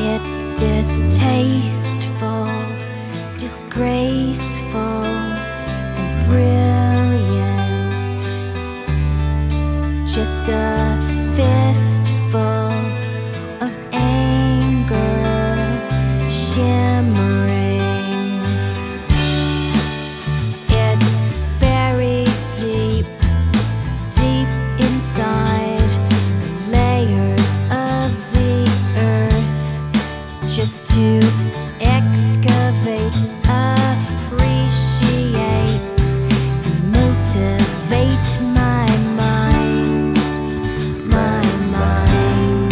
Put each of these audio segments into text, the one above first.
It's distasteful, disgraceful, and brilliant. Just a fistful of anger shimmering. It's buried deep, deep inside the layers of the earth, just to excavate, appreciate, and motivate my mind. My mind.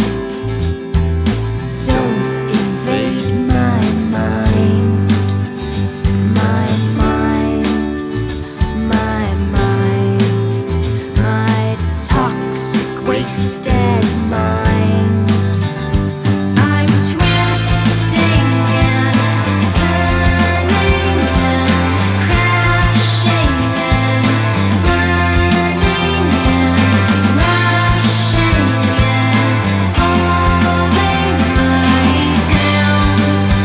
Don't invade my mind. My mind. My mind. My toxic, wasted mind. I'm twisting and turning and crashing and burning and rushing and falling right down.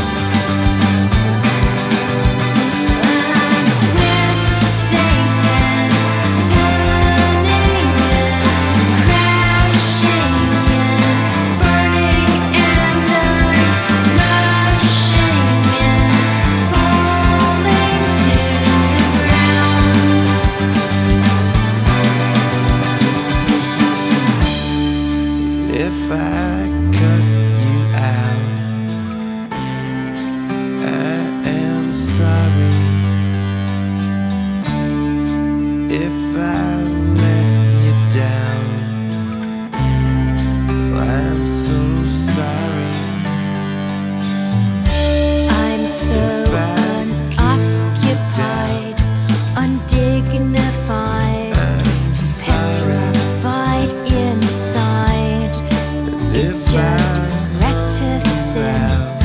I'm twisting and turning and crashing and burning and rushing and falling to the ground. If I cut you out, I am sorry. If I let you down, I'm so sorry. I'm so unoccupied, undignified, I'm sorry. petrified inside. It's If just I reticence.